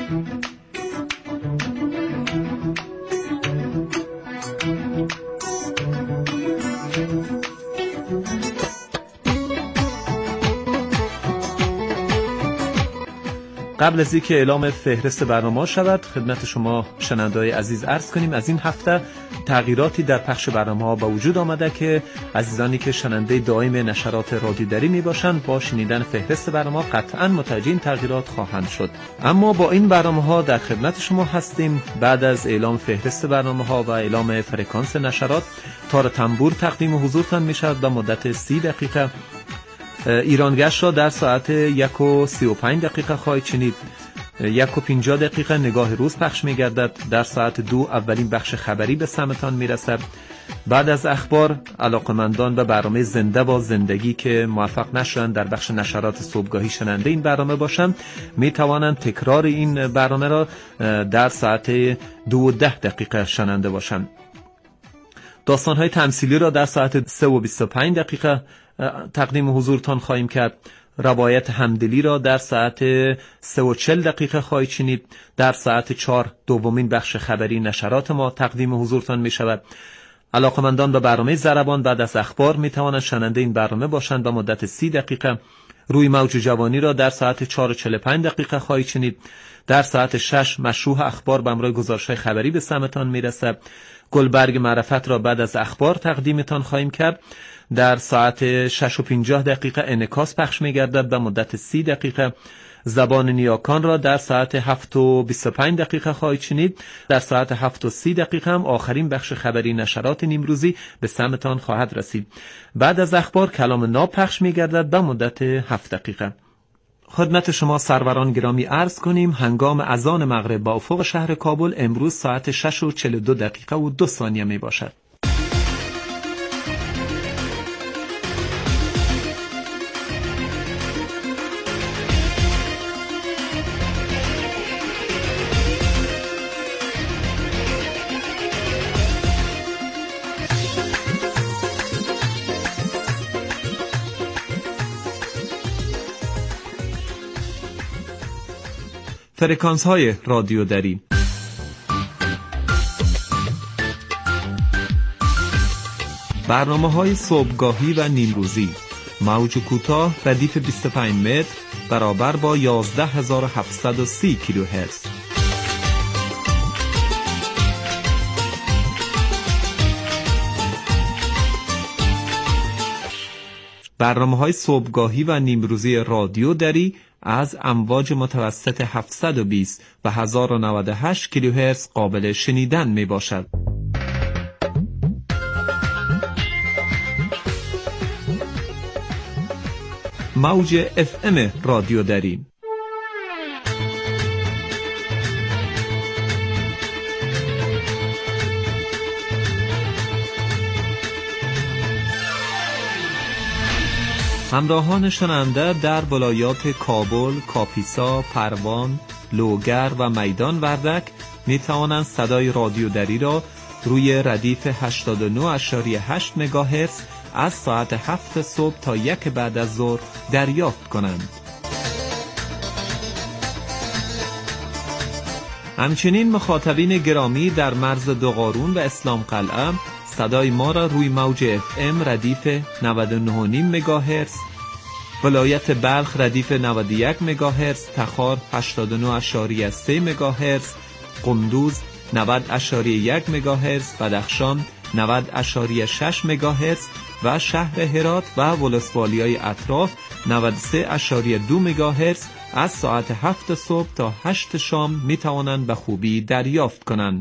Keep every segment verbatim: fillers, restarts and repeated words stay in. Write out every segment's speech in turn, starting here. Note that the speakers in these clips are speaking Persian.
قبل از اینکه اعلام فهرست برنامه شود خدمت شما شنونده‌های عزیز عرض کنیم از این هفته تغییراتی در پخش برنامه‌ها به وجود آمده که عزیزانی که شنونده دائم نشرات رادیو دری می باشند با شنیدن فهرست برنامه قطعاً متوجه این تغییرات خواهند شد. اما با این برنامه‌ها در خدمت شما هستیم. بعد از اعلام فهرست برنامه‌ها و اعلام فرکانس نشرات تار تنبور تقدیم حضورتان می‌شود به مدت سی دقیقه. ایرانگشت را در ساعت یک و سی و پنج دقیقه خواهید شنید. یک و پنجاه دقیقه نگاه روز پخش می گردد. در ساعت دو اولین بخش خبری به سمتان می رسد. بعد از اخبار علاقمندان به برنامه زنده با زندگی که موفق نشدند در بخش نشرات صبحگاهی شنونده این برنامه باشند می توانند تکرار این برنامه را در ساعت دو و ده دقیقه شنونده باشند. داستان‌های تمثیلی را در ساعت سه و بیست و پنج دقیقه تقدیم حضورتان خواهیم کرد. روایت همدلی را در ساعت سه و چهل دقیقه خواهید شنید. در ساعت چهار دومین بخش خبری نشرات ما تقدیم حضورتان می شود. علاقمندان به برنامه ضربان بعد از اخبار می توانند شنونده این برنامه باشند به مدت سی دقیقه. روی موج جوانی را در ساعت چهار و چهل و پنج دقیقه خواهید شنید. در ساعت شش مشروح اخبار به همراه گزارش‌های خبری به سمتان می رسد. گلبرگ معرفت را بعد از اخبار تقدیمتان خواهیم کرد. در ساعت شش و پنجاه دقیقه انعکاس پخش می گردد به مدت سی دقیقه. زبان نیاکان را در ساعت هفت و بیست و پنج دقیقه خواهید شنید. در ساعت هفت و سی دقیقه هم آخرین بخش خبری نشرات نیمروزی به سمتان خواهد رسید. بعد از اخبار کلام ناب پخش می گردد به مدت هفت دقیقه. خدمت شما سروران گرامی عرض کنیم هنگام اذان مغرب با افق شهر کابل امروز ساعت شش و چهل و دو دقیقه و دو ثانیه می باشد. فرکانس های رادیو دری. برنامه های صبحگاهی و نیمروزی. موج کوتاه ردیف بیست و پنج متر برابر با یازده هزار و هفتصد و سی کیلوهرتز. برنامه های صبحگاهی و نیمروزی رادیو دری از امواج متوسط هفتصد و بیست و هزار و نود و هشت کیلوهرتز قابل شنیدن می باشد. موج اف ام رادیو دری. همراهان شنونده در ولایات کابل، کاپیسا، پروان، لوگر و میدان وردک می توانند صدای رادیو دری را روی ردیف هشتاد و نه و هشت مگاهرتز از ساعت هفت صبح تا یک بعد از ظهر دریافت کنند. همچنین مخاطبین گرامی در مرز دوقارون و اسلام قلعه صدای ما را روی موج اف ام ردیف نود و نه و نیم مگاهرتز، ولایت بلخ ردیف نود و یک مگاهرتز، تخار هشتاد و نه و سه مگاهرتز، قندوز نود و یک مگاهرتز، بدخشان نود و شش مگاهرتز و شهر هرات و ولسوالیای اطراف نود و سه و دو مگاهرتز از ساعت هفت صبح تا هشت شام می توانند به خوبی دریافت کنند.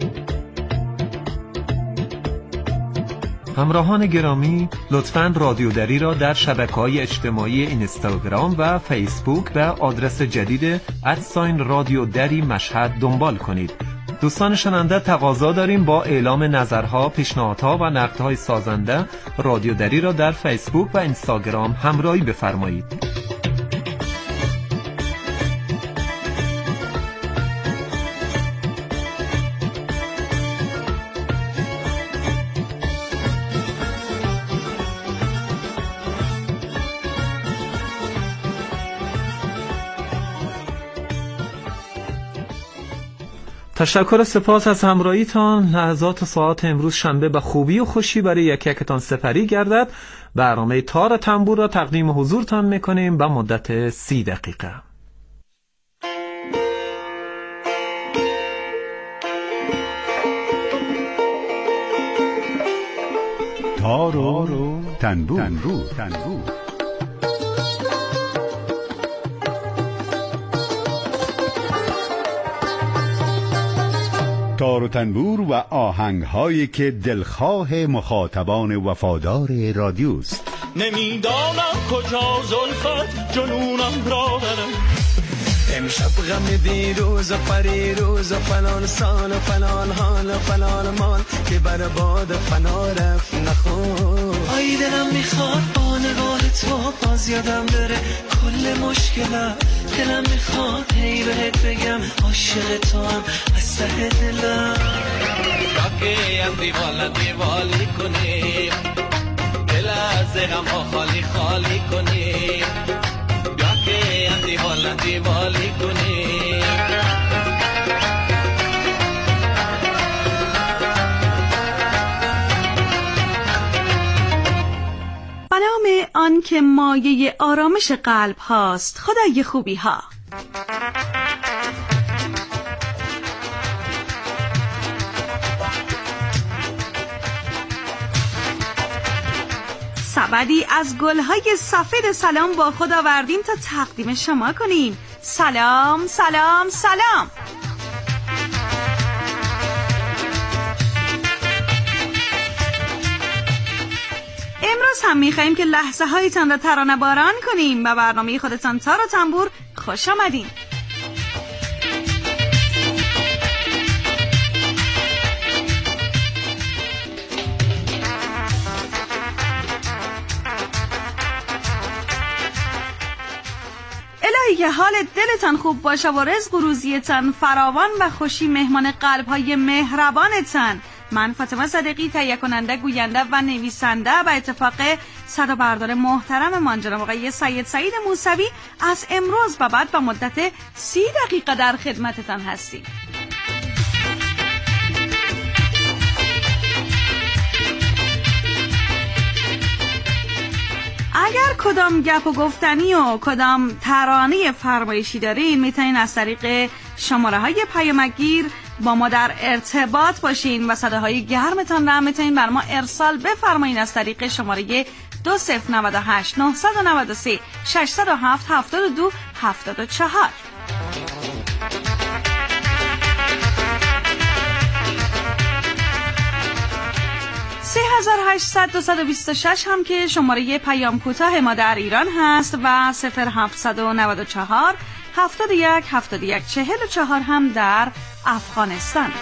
همراهان گرامی لطفاً رادیو دری را در شبکه‌های اجتماعی اینستاگرام و فیسبوک به آدرس جدید ادساین رادیو دری مشهد دنبال کنید. دوستان شنونده تقاضا داریم با اعلام نظرها، پیشنهادها و نقدهای سازنده رادیو دری را در فیسبوک و اینستاگرام همراهی بفرمایید. تشکر سپاس از همراهیتان. لحظات ساعت امروز شنبه به خوبی و خوشی برای یک یکتان سپری گردد. برنامه تار تنبور را تقدیم حضورتان میکنیم به مدت سی دقیقه. تار و تنبور, تنبور. تنبور. تار و تنبور و آهنگ هایی که دلخواه مخاطبان وفادار رادیوست. نمیدانم کجا زلفت جنونم را برم، امشب غم دیروز و پریروز و فلان سال و فلان حال و فلان مال که بر باد فنا رفت نخون. آی دلم میخواد با نگاه تو باز یادم بره کل مشکلم. دلم میخواد هی بهت بگم عاشق تو هم از ته دلم. راکه هم دیوالا دیوالی کنیم، دل از غم ها خالی خالی کنیم. راکه هم دیوالا دیوالی کنیم. به نام آن که مایه آرامش قلب هاست، خدای خوبی ها. سبدی از گلهای سفید سلام با خود آوردیم تا تقدیم شما کنیم. سلام سلام سلام. امروز هم میخواییم که لحظه هایتان را ترانه باران کنیم. به برنامه خودتان تار و تنبور خوش آمدین. الهی که حال دلتان خوب باشه و رزق و روزیتان فراوان و خوشی مهمان قلب‌های مهربانتان. من فاطمه صدیقی تهیه کننده، گوینده و نویسنده به اتفاق صدا بردار محترم من جناب آقای سید سعید موسوی از امروز به بعد به مدت سی دقیقه در خدمتتان هستیم. اگر کدام گپ و گفتنی و کدام ترانه فرمایشی دارین میتونین از طریق شماره های پیامگیر با ما در ارتباط باشین و صداهای گرمتان را میتونین بر ما ارسال بفرمایین از طریق شماره دو صفر نه هشت نه نه سه شش صفر هفت هفت دو هفت چهار. سه هزار و هشتصد دویست و بیست و شش هم که شماره پیام کوتاه ما در ایران هست و صفر هفتصد و نود و چهار هفتاد و یک هفتاد و یک چهل و چهار هم در افغانستان.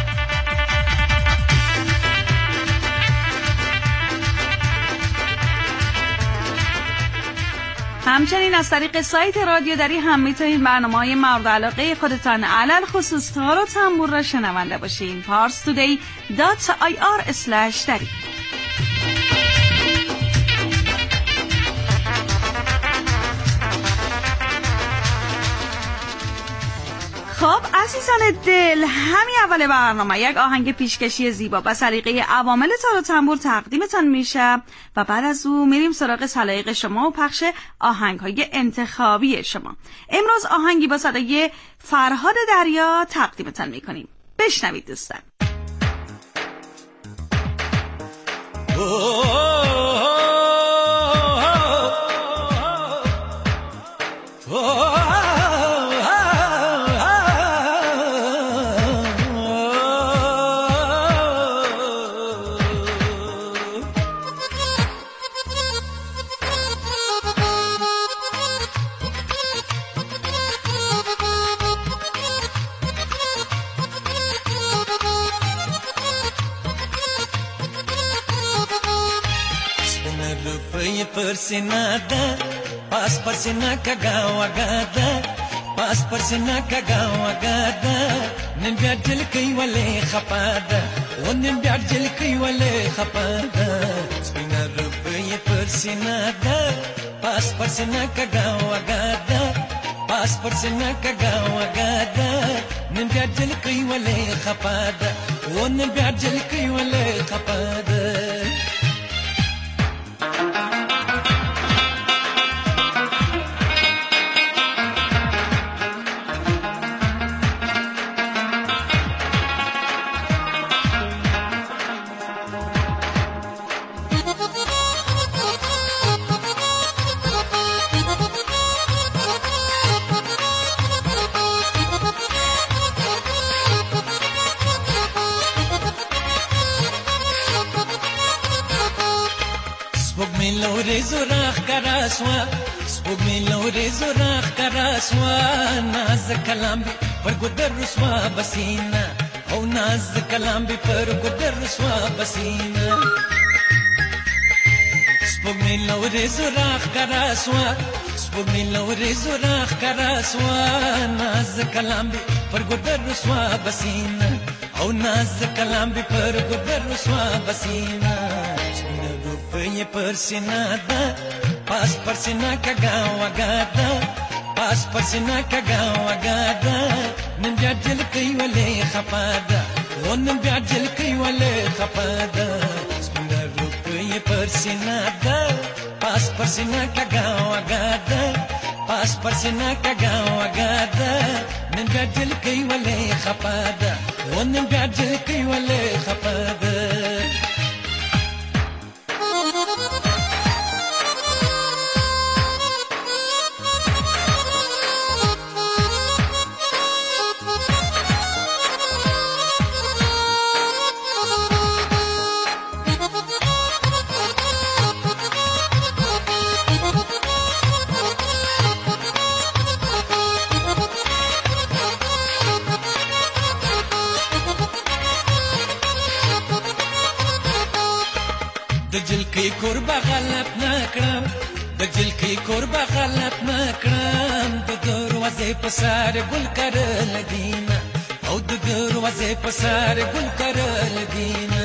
همچنین از طریق سایت رادیو دری هم میتونید برنامه‌های مورد علاقه خودتان علل خصوص تار و تنبور را شنونده باشین. پارس تودی دات آی آر اسلش دری. خب عزیزان دل، همین اول برنامه یک آهنگ پیشکشی زیبا با سلیقه عوامل تار و تنبور تقدیمتان میشه و بعد از او میریم سراغ سلایق شما و پخش آهنگ‌های انتخابی شما. امروز آهنگی با صدای فرهاد دریا تقدیمتان میکنیم. بشنوید دوستان. Persina da, pas persina kagawa gada, pas persina kagawa gada, nin biadil kay wale khapada, wan nin biadil kay wale khapada. Spina rubai persina da, pas persina kagawa gada, pas persina kagawa gada, nin جل کوي ولې خپاده ون بیا جل کوي ولې خپاده سپوږمۍ لورې زوراخ کراسوا سپوږمۍ لورې زوراخ کراسوا ناز کلام به پر ګدر رسوا بسینا او ناز کلام به پر ګدر رسوا بسینا سپوږمۍ لورې زوراخ کراسوا سپوږمۍ لورې زوراخ کراسوا ناز کلام به پر ګدر رسوا بسینا او ناز کلام به پر ګدر رسوا بسینا په پر سینا دا پاس پر سینا کګا وګادا پاس پر سینا کګا وګادا نن بیا جل کوي ولې خپادا ون بیا جل کوي ولې خپادا سپینر په پر سینا دا پاس پر سینا کګا وګادا پاس پر سینا کګا وګادا نن بیا جل کوي ولې خپادا ون بیا جل کوي ولې خپادا د جلکی قربا غلط نکړم د جلکی قربا غلط نکړم د دروازې په سر ګل کرل دینه او د دروازې په سر ګل کرل دینه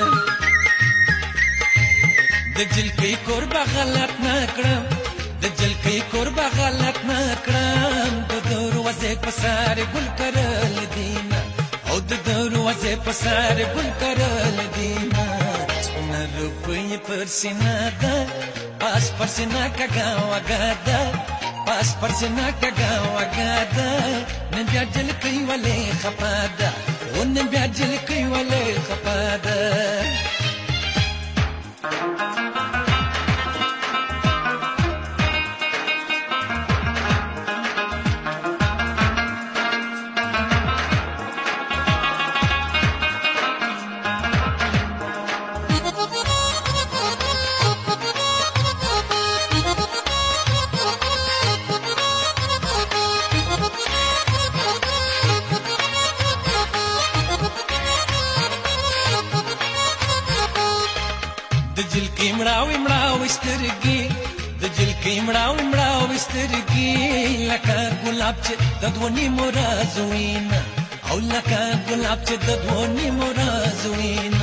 د جلکی قربا غلط نکړم د جلکی قربا غلط نکړم د دروازې په سر ګل کرل دینه او د دروازې په سر ګل کرل دینه روپی پر سینا دا پاس پر سینا کګا وګادا پاس پر سینا کګا وګادا نن بیا جل کوي ولې خپادا ون بیا جل کوي ولې خپادا د جلکی مړاوي مړاوي سترګي د جلکی مړاوي مړاوي سترګي لکه ګلاب چې د دونی مرازوین او لکه ګلاب چې د دونی مرازوین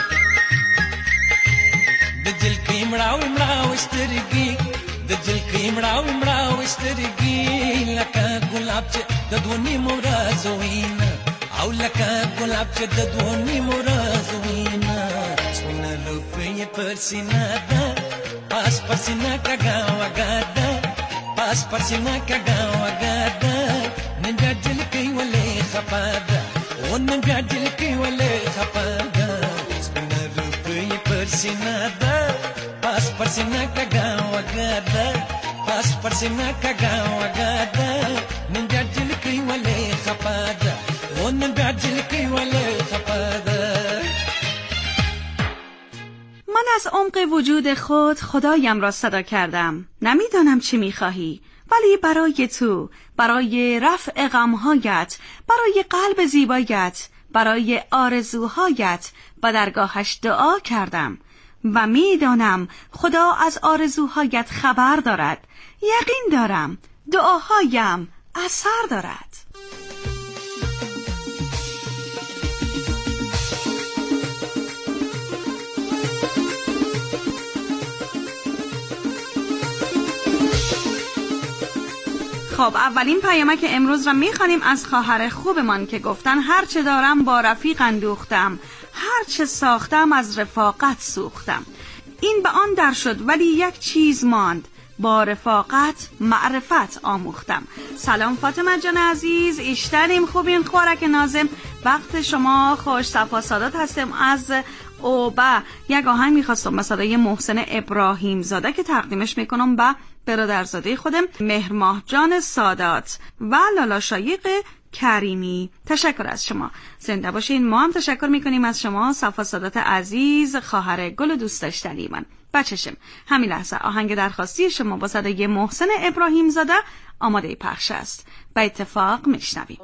د جلکی مړاوي مړاوي سترګي د جلکی مړاوي مړاوي سترګي لکه ګلاب چې د دونی مرازوین او لکه ګلاب چې د دونی مرازوین روپی پر سینا دا پاس پر سینا کګا وګادا پاس پر سینا کګا وګادا نن بیا جل کوي ولې خپادا ون بیا جل کوي ولې خپادا روپی پر سینا دا پاس پر سینا کګا وګادا پاس پر سینا کګا وګادا نن بیا جل کوي ولې خپادا ون بیا جل کوي ولې خپادا من از عمق وجود خود خدایم را صدا کردم. نمیدانم چی میخواهی، ولی برای تو، برای رفع غمهایت، برای قلب زیبایت، برای آرزوهایت به درگاهش دعا کردم و میدانم خدا از آرزوهایت خبر دارد. یقین دارم دعاهایم اثر دارد. خب اولین پیامک امروز را میخوانیم از خواهر خوبمان که گفتن هر چه دارم با رفیق اندوختم، هر چه ساختم از رفاقت سوختم. این به آن در شد ولی یک چیز ماند، با رفاقت معرفت آموختم. سلام فاطمه جان عزیز، ایشتریم خوبین خوارک نازم، وقت شما خوش. صفا سادات هستم از اوبه. یک آهنگ میخواستم به صدای محسن ابراهیم زاده که تقدیمش میکنم به برادرزاده خودم مهرماه جان سادات و لالا شایق کریمی. تشکر از شما، زنده باشین. ما هم تشکر میکنیم از شما صفا سادات عزیز، خواهر گل و دوست داشتنی من. بچشم همین لحظه آهنگ درخواستی شما با صدای محسن ابراهیم زاده آماده پخش است. با اتفاق میشنویم.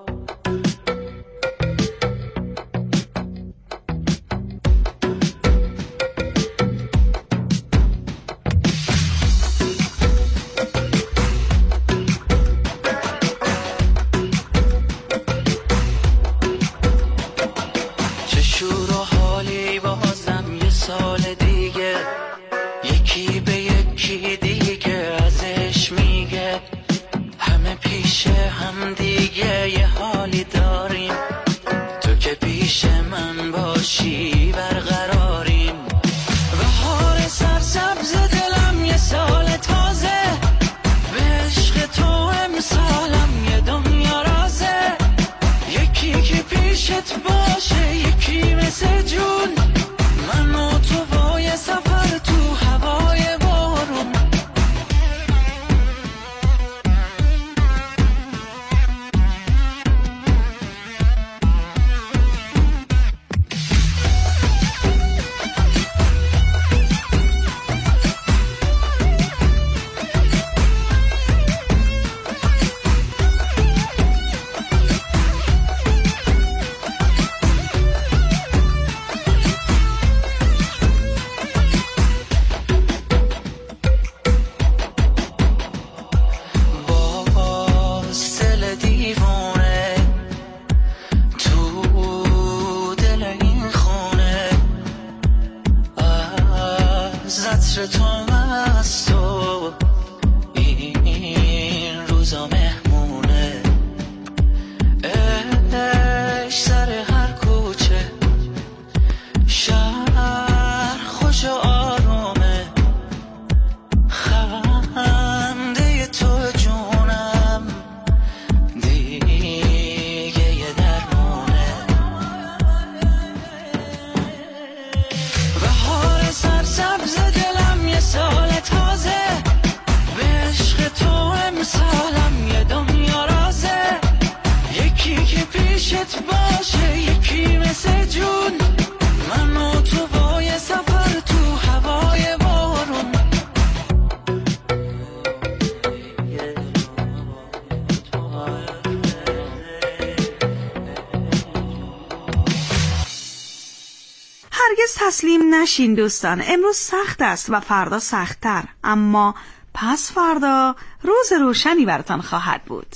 تسلیم نشین دوستان، امروز سخت است و فردا سخت‌تر، اما پس فردا روز روشنی براتان خواهد بود.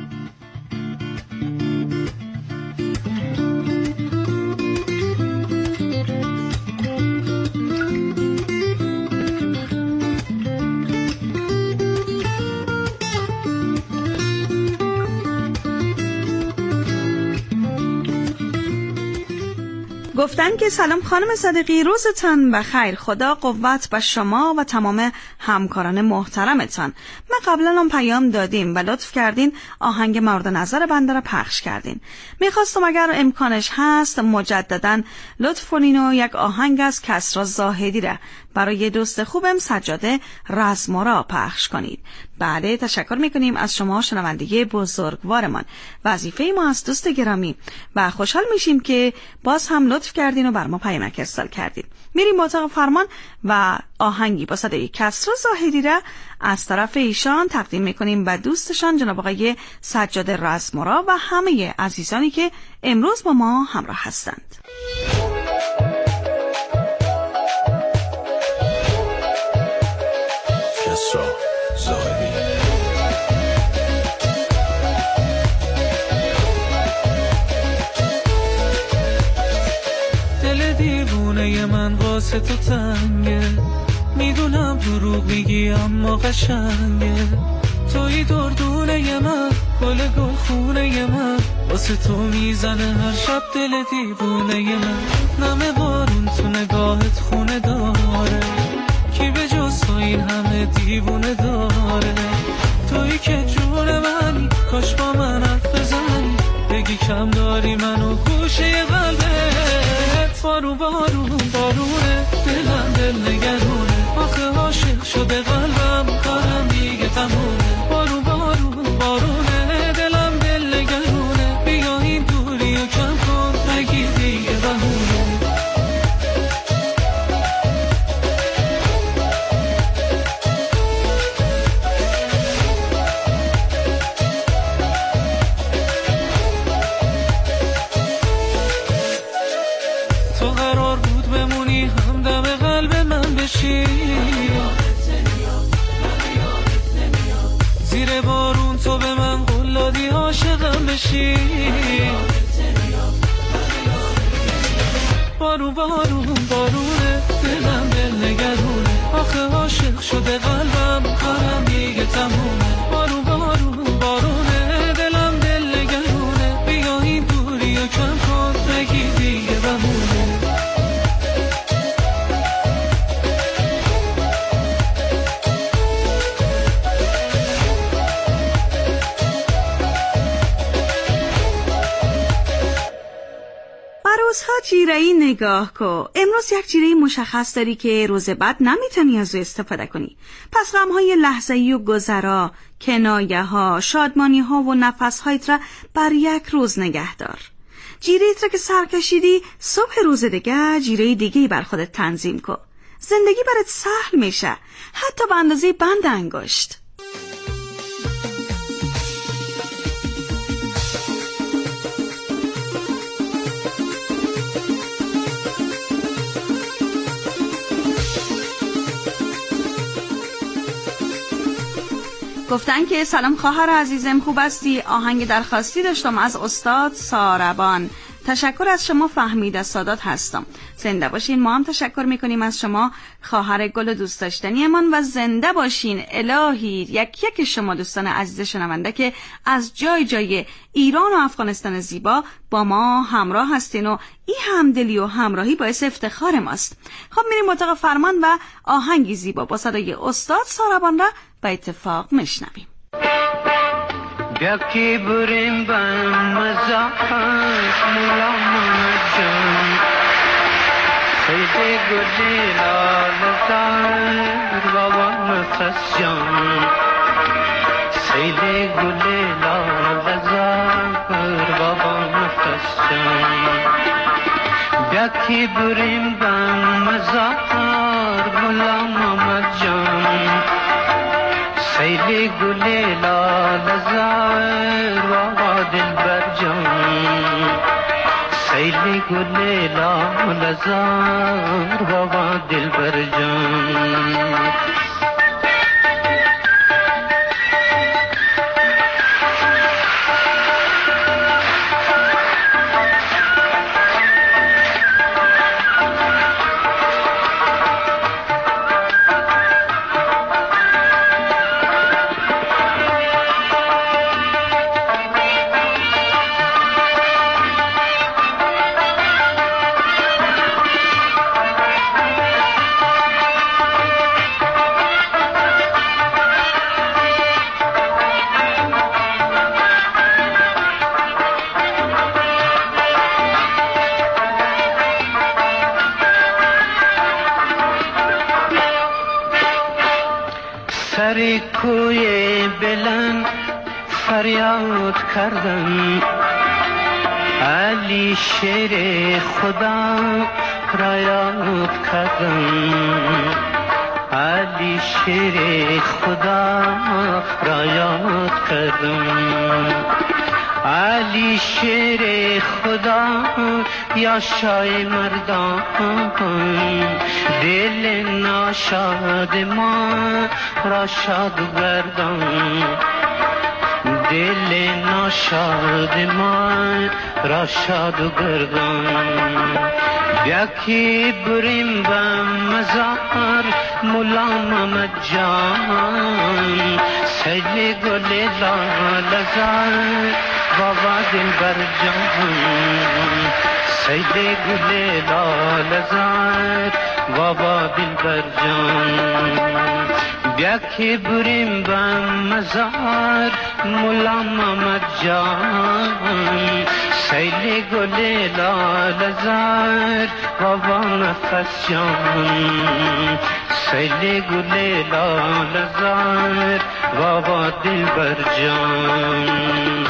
گفتن که سلام خانم صدیقی، روزتان بخیر، خدا قوت به شما و تمام همکاران محترمتان. ما قبلا هم پیام دادیم و لطف کردین آهنگ مورد نظر بنده را پخش کردین. میخواستم اگر امکانش هست مجددا لطف کنین و یک آهنگ از کسری زاهدی را برای دوست خوبم سجاده رزمارا پخش کنید. بله، تشکر میکنیم از شما شنونده بزرگوارمان. وظیفه ما از دوست گرامی و خوشحال میشیم که باز هم لطف کردین و بر ما پیامک ارسال کردین. میریم اتاق فرمان و آهنگی با صدای کسری زاهدی را از طرف ایشان تقدیم میکنیم به دوستشان جناب آقای سجاده رزمارا و همه عزیزانی که امروز با ما همراه هستند. کسری زاهدی. دل دیوونه من واسه تو تنگه، میدونم دروغ میگی اما قشنگه، توی دردونه من، گل گل خونه من، واسه تو میزنه هر شب دل دیوونه من. نم بارون تو نگاهت خونه داره، کی به جز تو این همه دیوونه داره. توی که جون منی، کاش با من حرف بزنی، بگی کم داری منو گوشه قلبت. بارون بارون بارونه، دلم دل نگرونه، آخه عاشق شده قلبم، کارم دیگه تمومه. بارون بارون بارونه، دلم دل نگرونه، بیا این دوری و کم کن، نگی دیگه بهونه. تو قرار بود بمونی همدم قلب من بشی، زیر بارون تو به من قول دادی عاشقم بشی. بارون بارون بارونه، دلم دل نگرونه، آخه عاشق شده قلبم، کارم دیگه تمومه. بارون بارون بارونه، دلم دل نگرونه، بیا این دوری و کم کن، نگی دیگه بمونه. روزها جیره‌ای نگاه کو. امروز یک جیره مشخص داری که روز بعد نمیتونی از او استفاده کنی. پس غم‌های لحظه‌ای و گذرا، کنایه‌ها، شادمانی‌ها و نفس‌هایت را بر یک روز نگه دار. جیره‌ایت را که سر کشیدی، صبح روز دیگه جیره دیگه‌ای بر خودت تنظیم کو. زندگی برات سهل میشه، حتی به اندازه بند انگشت. گفتن که سلام خواهر عزیزم، خوب هستی؟ آهنگ درخواستی داشتم از استاد ساربان. تشکر از شما، فهمید از سادات هستم. زنده باشین. ما هم تشکر میکنیم از شما خواهر گل دوست داشتنی من و زنده باشین. الهی یک یک شما دوستان عزیز شنونده که از جای جای ایران و افغانستان زیبا با ما همراه هستین و این همدلی و همراهی باعث افتخار ماست. خب میریم اتاق فرمان و آهنگی زیبا با صدای استاد ساربان را به اتفاق میشنویم. بیا که بریم با مزاحت مولا جان، خیلی گلی لال زار بابا نفس جان، خیلی گلی لال زار بابا نفس جان. بیا که بریم با مزاحت مولا محمد جان، خیلی گلی لال زار بابا دلبر جان، خیلی گلی لال زار بابا دلبر جان. سر کوی بلند فریاد کردم، علی شیر خدا را یاد کردم، علی شیر خدا را یاد کردم، علی شیر خدا یا شای مردان، دل ناشاد ما را شاد گردان، دل ناشاد ما را شاد گردان. بیا که بریم به مزار مولا محمد جان، سیل گل لال زار بابا دلبر جان سیل گل لال زار بابا دلبر جان بیا که بریم به مزار مولا محمد جان سیل گل لال زار بابا نفس جان سیل گل لال زار بابا دلبر جان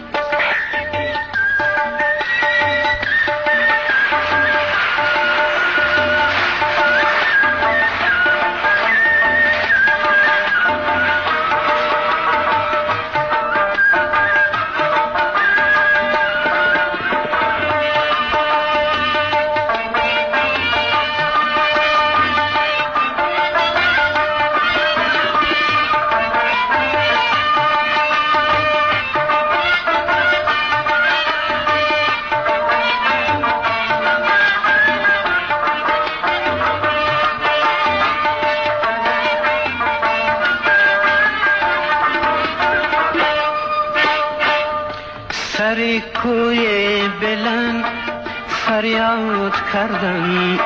سر کوی بلند فریاد کردن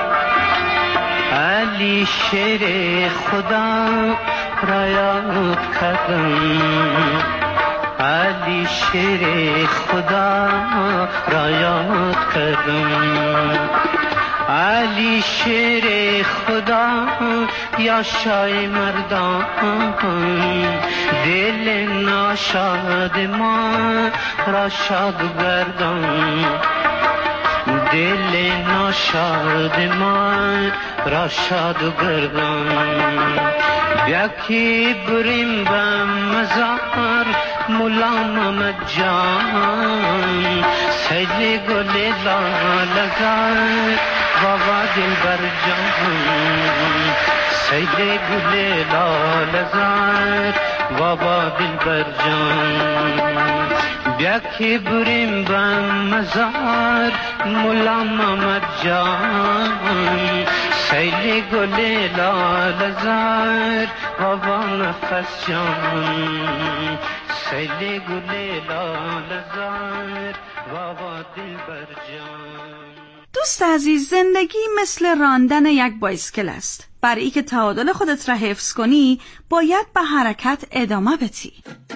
علی شیر خدا را یاد کردن علی شیر خدا را یاد کردن علی شیر خدا یا شای مردان دل ناشاد ما را شاد گردان دل ناشاد ما را شاد گردان بیا که بریم به مزار مولا محمد جان سیل گل لال زار بابا دلبر جان سیل گل لال زار بابا دلبر جان بیا که بریم به مزار مولا محمد جان سیل گل لال زار بابا نفس جان سیل گل لال زار بابا دلبر جان. دوست عزیز، زندگی مثل راندن یک بایسکل است. برای که تعادل خودت را حفظ کنی باید به حرکت ادامه بدی.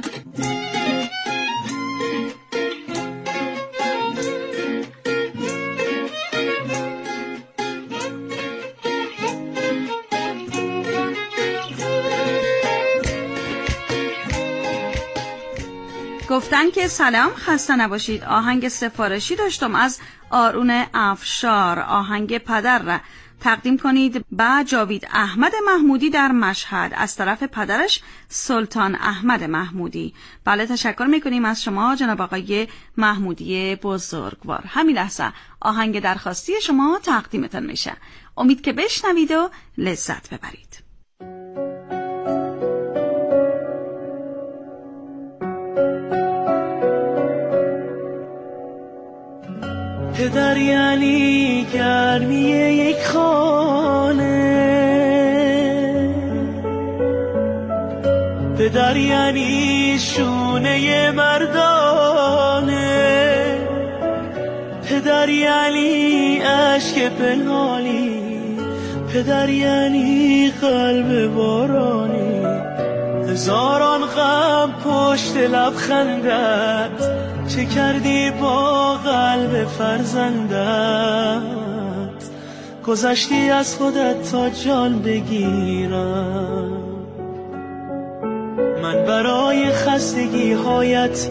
گفتن که سلام، خسته نباشید. آهنگ سفارشی داشتم از آرون افشار، آهنگ پدر را تقدیم کنید به جاوید احمد محمودی در مشهد از طرف پدرش سلطان احمد محمودی. بله، تشکر میکنیم از شما جناب آقای محمودی بزرگوار. همین لحظه آهنگ درخواستی شما تقدیمتان میشه. امید که بشنوید و لذت ببرید. پدر یعنی گرمی یک خانه، پدر یعنی شونه مردانه، پدر یعنی عشق پنهانی، پدر یعنی قلب بارانی. هزاران غم پشت لبخندت، چه کردی با قلب فرزندت؟ گذشتی از خودت تا جان بگیرم. من برای خستگی هایت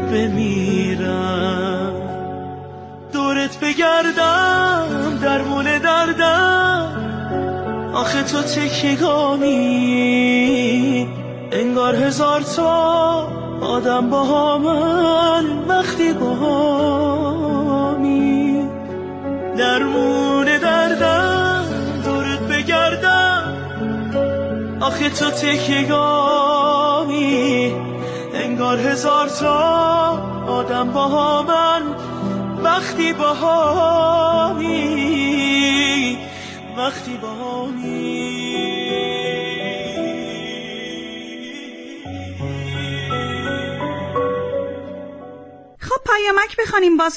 بمیرم. دورت بگردم درمون دردم، آخه تو تکیگامی انگار هزار تا آدم با من وقتی با همی. درمون دردم دورت بگردم، آخه تو تکیگامی انگار هزار تا آدم با من وقتی با همی، وقتی با همی. پیامک بخوانیم باز